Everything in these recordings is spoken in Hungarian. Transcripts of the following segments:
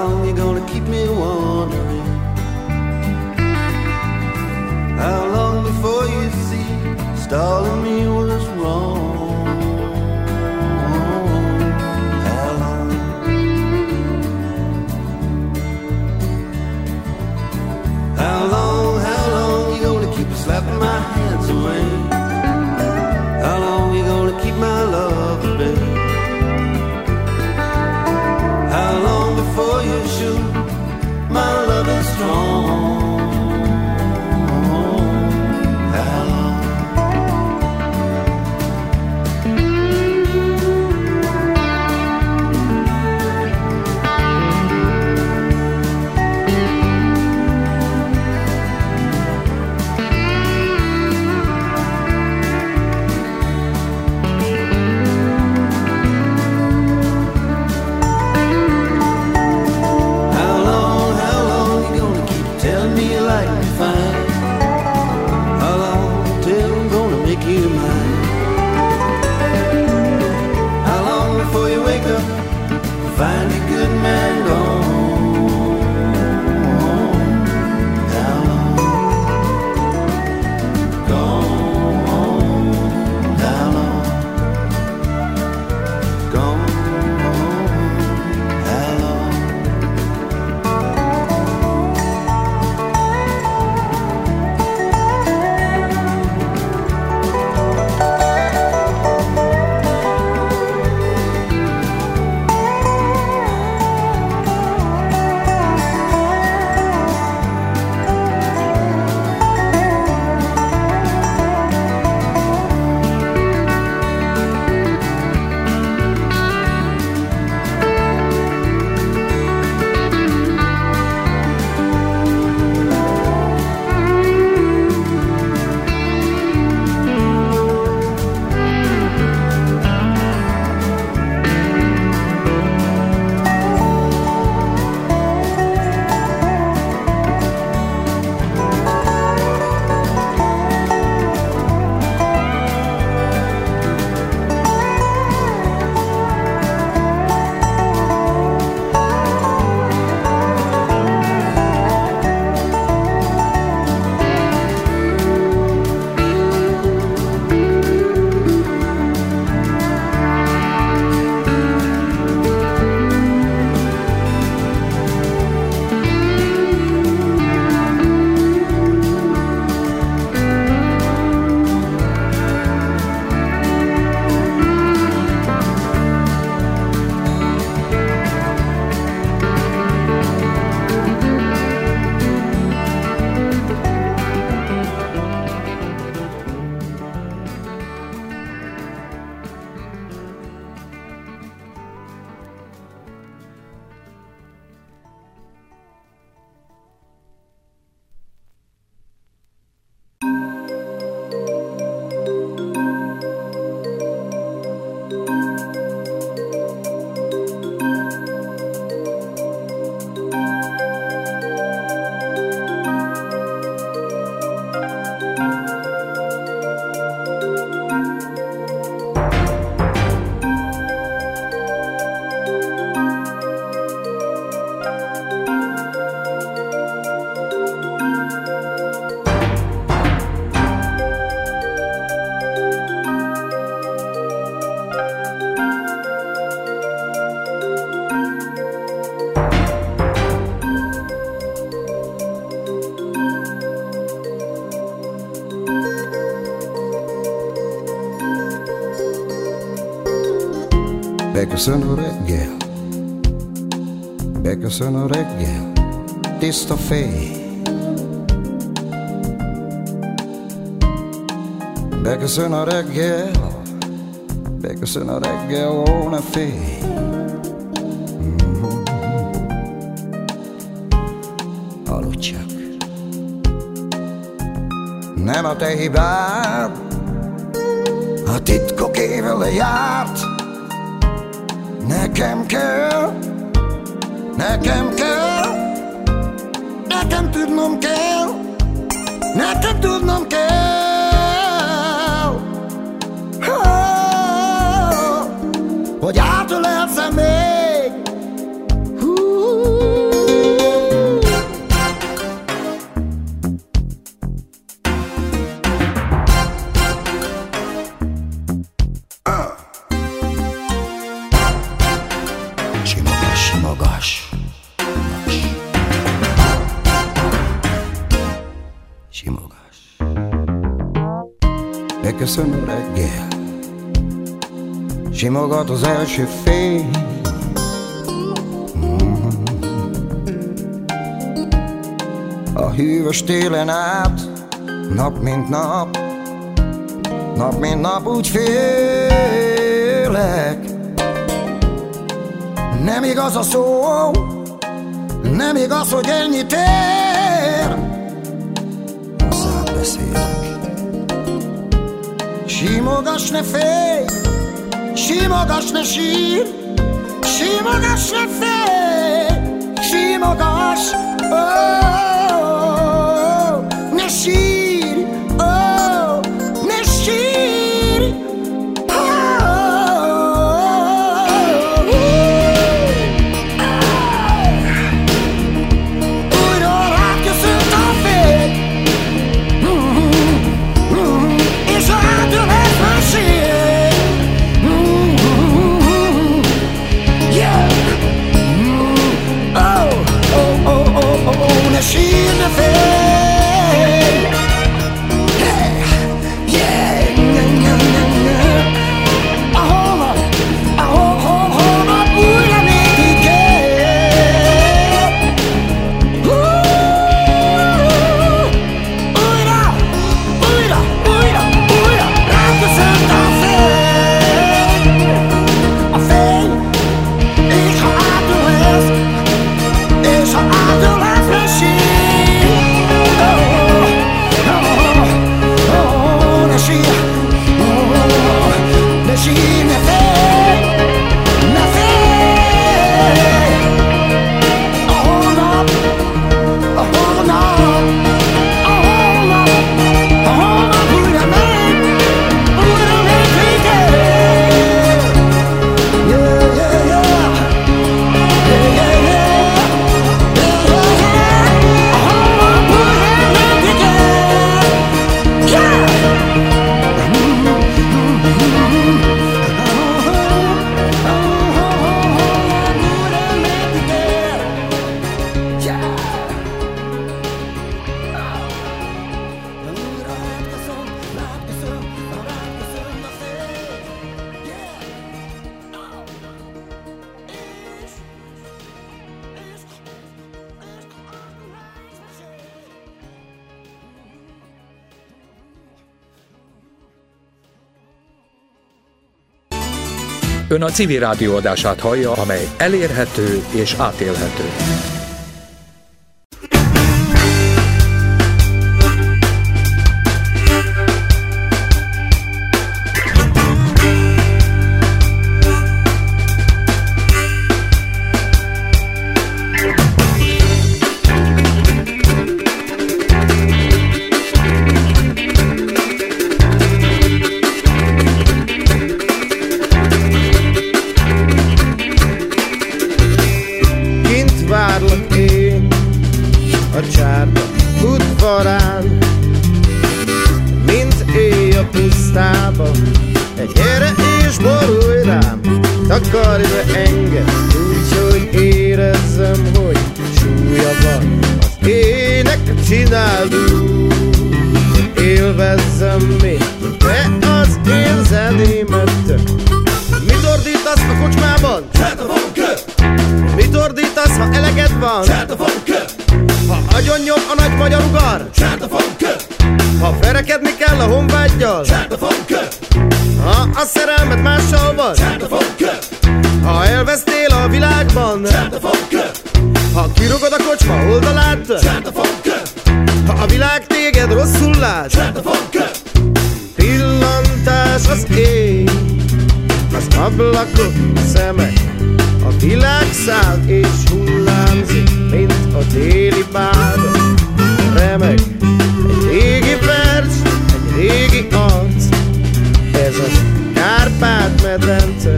long you gonna keep me wondering? How long before you see stalling me was wrong? How long? How long you gonna keep slapping my hands away? How long you gonna keep my love at bay? How long before you shoot my love is strong? Find a good man gone. How long? Gone. How long? Gone. How long? Beköszön a reggel, beköszön a reggel, tiszta fény. Beköszön a reggel, beköszön a reggel, ó ne félj. Aludj csak, nem a te hibád, a titkok éve lejárt. Nekem kell, nekem kell, nekem tudnom kell, nekem tudnom kell, hogy átölelsz-e még. simogass. Beköszön a reggel, simogat az első fény. A hűvös télen át, nap mint nap, nap mint nap úgy félek. Nem igaz a szó, nem igaz, hogy ennyit ér. Hozzád beszélek. Simogass, ne félj, simogass, ne sír, simogass, ne félj, simogass, oh, ne sír, oh, ne sír, újra ráköszönt a fény, és a hátra lesz mesél. Oh, oh, oh, oh, oh, ne sír, ne félj. Yeah, holnap újra még ígér. Újra ráköszönt a fény. A fény, és ha átul lesz, és ha átul lesz, ne sír. Ne sír, ne sír, ne félj, ne félj. A holnap újra még ígér. Yeah, yeah, yeah. Ön a Civil Rádió adását hallja, amely elérhető és átélhető. Takarj be engem, úgyhogy érezzem, hogy súlya van. Az éneket csináld úgy, élvezzem még, te az én zenémet. Mit ordítasz a kocsmában? Csertavonke! Mit ordítasz, ha eleged van? Csertavonke! Ha agyonnyom a nagy magyar ugar? Csertavonke! Ha verekedni kell a honvággyal? Csertavonke! Ha a szerelmed mással van? Csertavonke! Ha elvesztél a világban? Csertavonke! Ha kirugod a kocsma oldalát? Csertavonke! Ha a világ téged rosszul lát? Csertavonke! Pillantás az ég, az ablakok, a szemek, a világ száll és hullámzik, mint a déli báda. Remeg egy régi vers, egy régi arc, ez az Kárpát-medence.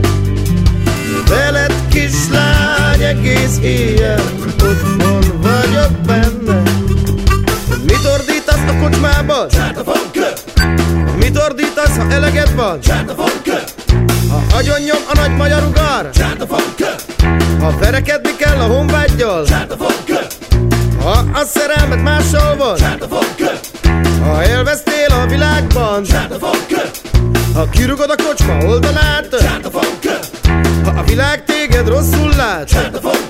Veled kislány egész éjjel, otthon vagyok benne. Mit ordítasz a kocsmában? Csertavonke! Mit ordítasz, ha eleged van? Csertavonke! Ha agyonnyom a nagy magyar ugar? Csertavonke! Ha verekedni kell a honvággyal? Csertavonke! Ha a szerelmed mással van? Csertavonke! Ha elvesztél a világban, ha kirugod a kocsma oldalát, ha a világ téged rosszul lát,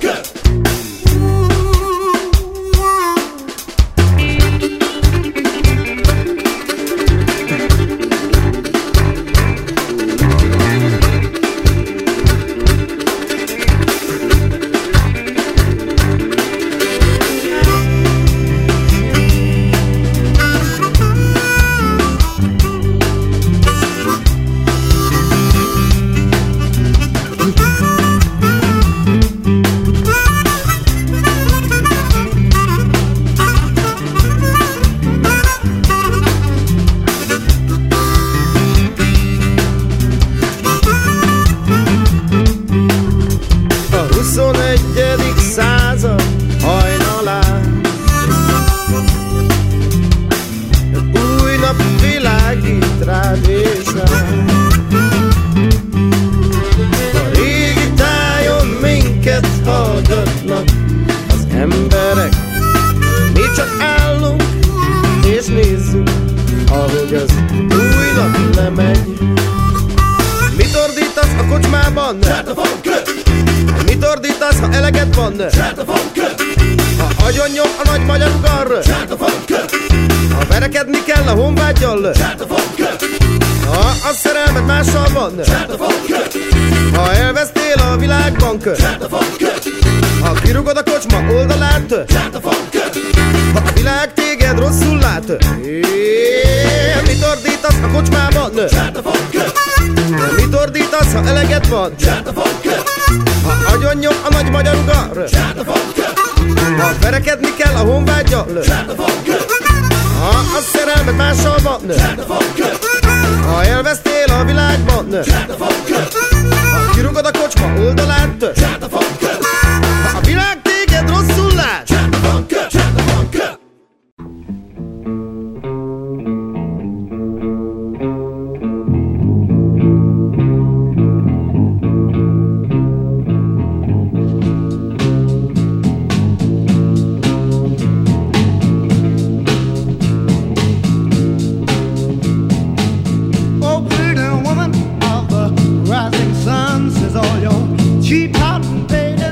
mit ordítasz, ha eleged van? Ha agyonnyom a nagy magyar ugar, ha verekedni kell a honvágyal, ha a szerelmed mással van, ha elvesztél a világbank, ha kirugod a kocsma oldalát, ha a világ téged rosszul lát. Mit ordítasz a kocsmában? Mit ordítasz, ha eleged van? Ha agyonnyom a nagy magyar ugar, ha verekedni kell a honvágyal, ha a szerelmed mással van, ha elvesztél a világban, ha kirugod a kocsma oldalát, ha a világ téged rosszul lát. Cheap cotton, baby.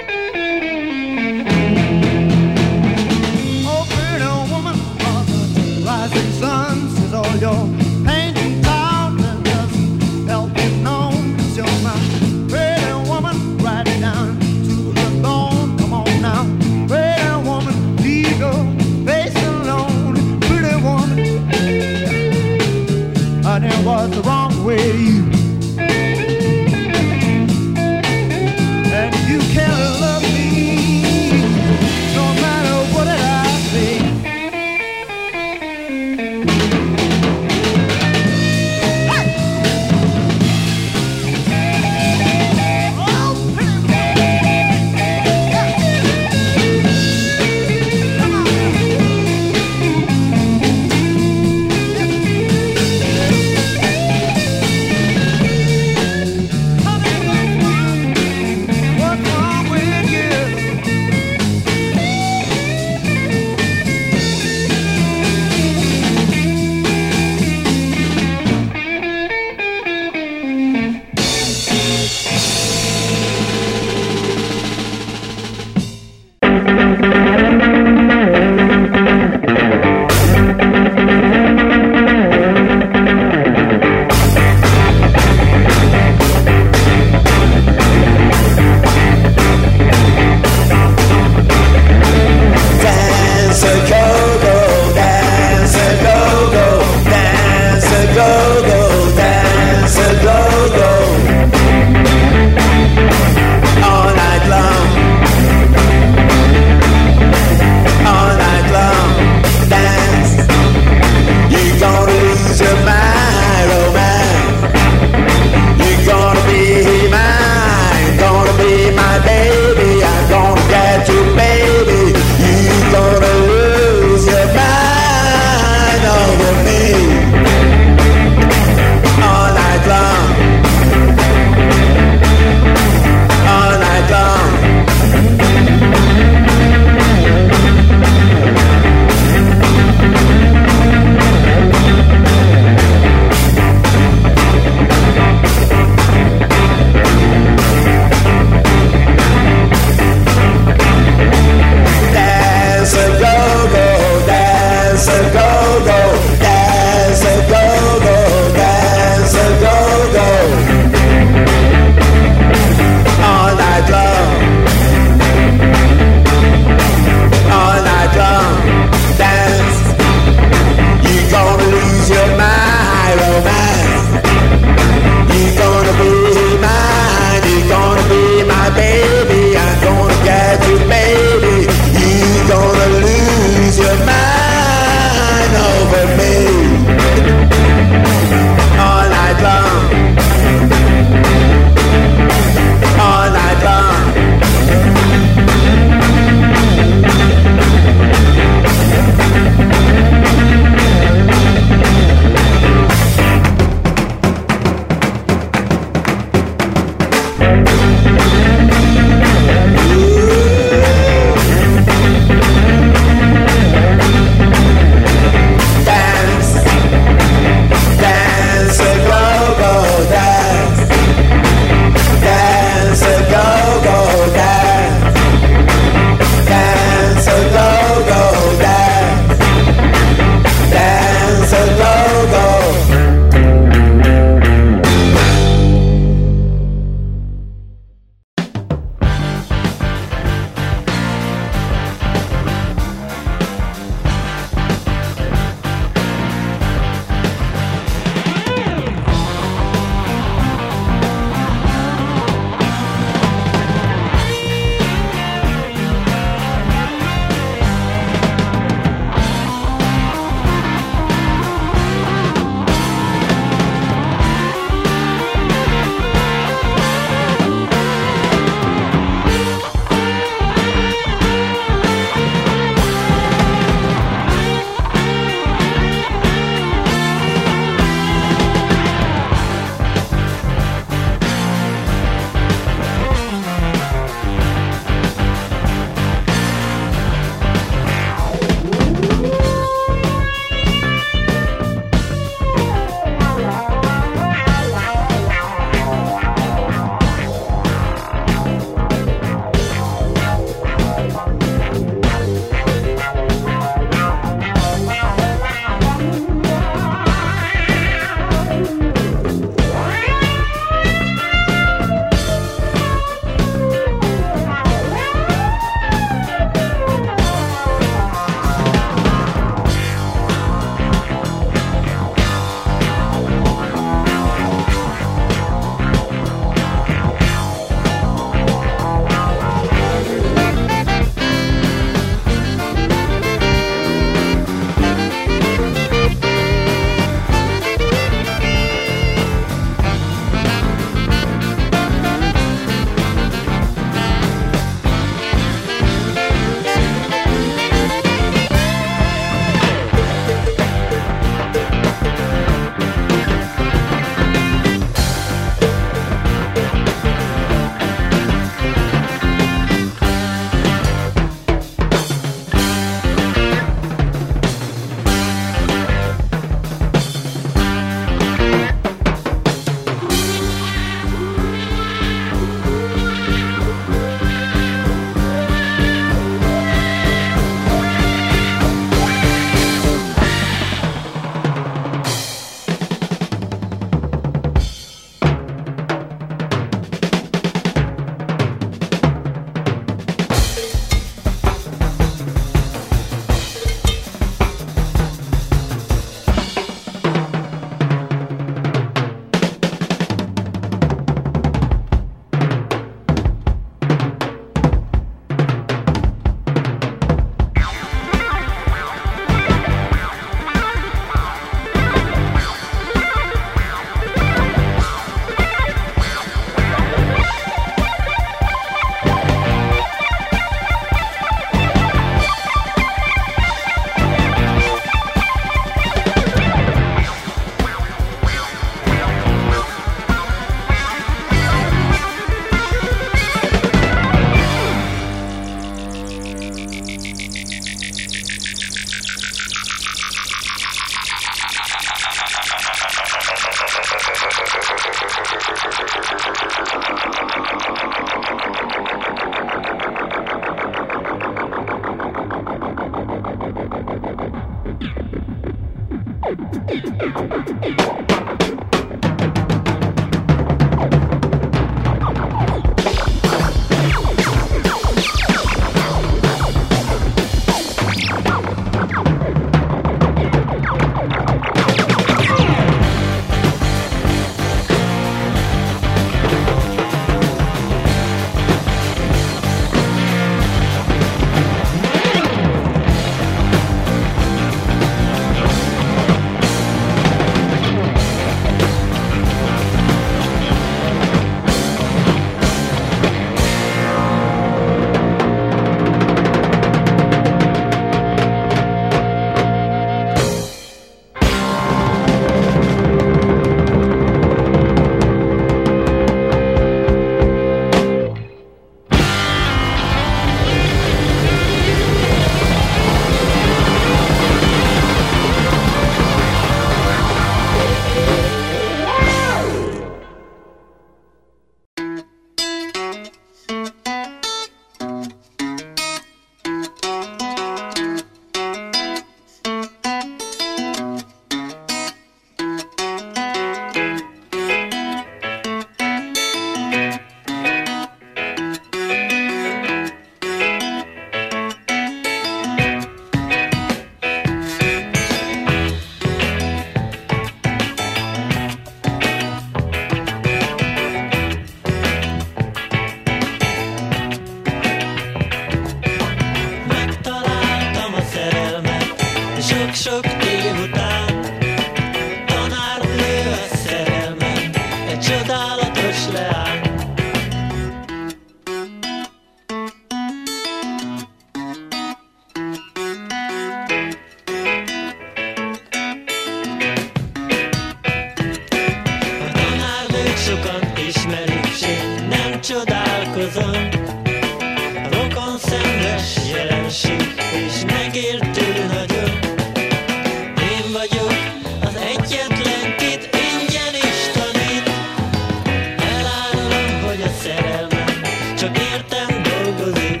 csodálkozom. Rokon szenves jelenség, és megértő nagyon. Én vagyok az egyetlen, kit ingyen is tanít. Elárulom, hogy a szerelmem csak értem dolgozik.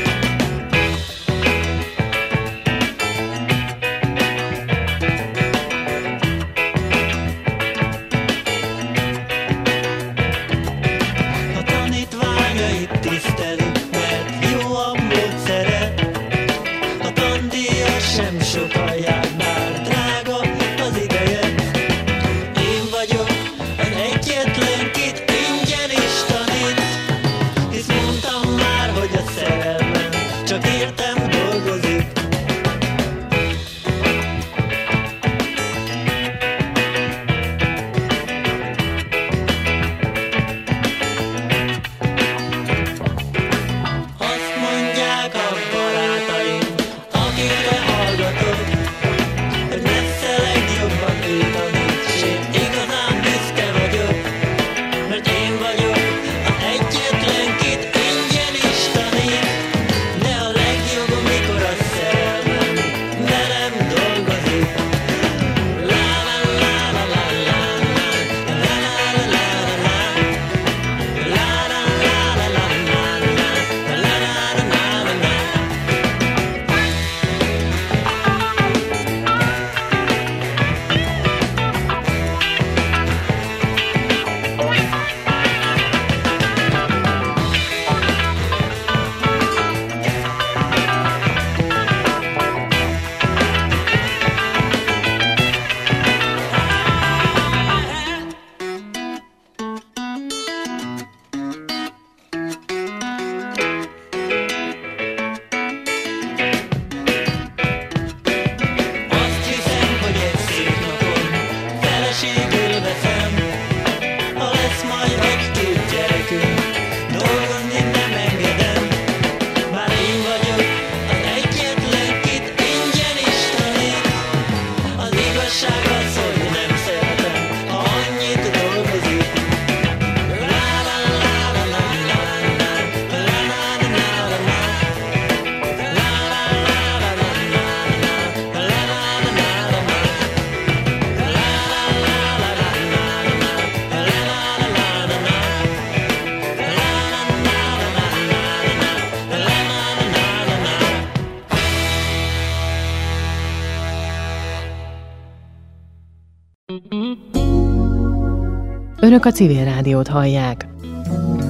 A tanítványait tiszteli, mert jó a módszere. A tandíja sem sokan jár, bár drága az ideje. Én vagyok az egyetlen, kit ingyen is tanít. Hisz mondtam már, hogy a szerelmem csak értem dolgozik. Azt mondják a barátaim, akikre hallgatok, hogy messze legjobban ő tanít, s én igazán büszke vagyok, mert én vagyok az egyetlen, kit ingyen is tanít. De a legjobb, amikor a szerelmem velem dolgozik. La la la la la la la la la la la la la la la la la la la. Azt hiszem, hogy egy szép napon feleségül veszem. Ha lesz majd egy-két gyerekünk, dolgozni nem engedem. Bár én vagyok az egyetlen, kit ingyen is tanít. Az igazság az, hogy nem szeretem, ha annyit dolgozik. La la la la la la la la la la la la. La la la la la la la la la la la. Önök a Civil Rádiót hallják.